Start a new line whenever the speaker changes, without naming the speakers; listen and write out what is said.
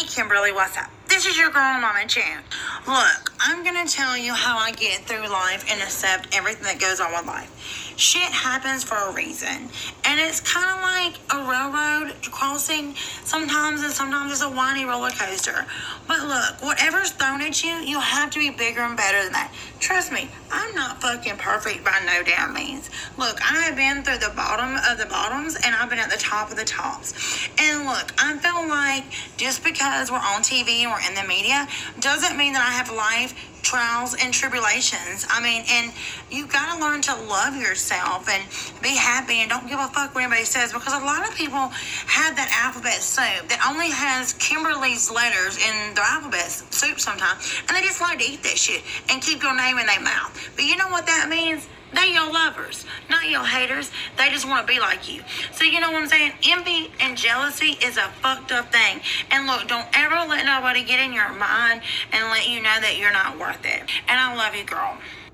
Kimberly, what's up? This is your girl, Mama June. Look, I'm gonna tell you how I get through life and accept everything that goes on with life. Shit happens for a reason, and it's kind of like a railroad crossing sometimes, and sometimes it's a whiny roller coaster. But look, whatever's thrown at you, you'll have to be bigger and better than that. Trust me, I'm not fucking perfect by no damn means. Look, I have been through the bottom of the bottoms, and I've been at the top of the tops. And look, I feel like just because we're on TV and we're in the media doesn't mean that I have life trials and tribulations. I mean, and you gotta learn to love yourself and be happy and don't give a fuck what anybody says, because a lot of people have that alphabet soup that only has Kimberly's letters in their alphabet soup sometimes, and they just like to eat that shit and keep your name in their mouth. But you know what that means? They're your lovers, not your haters. They just want to be like you. So you know what I'm saying? Envy and jealousy is a fucked up thing. And look, don't ever let nobody get in your mind and let you know that you're not worth it. And I love you, girl.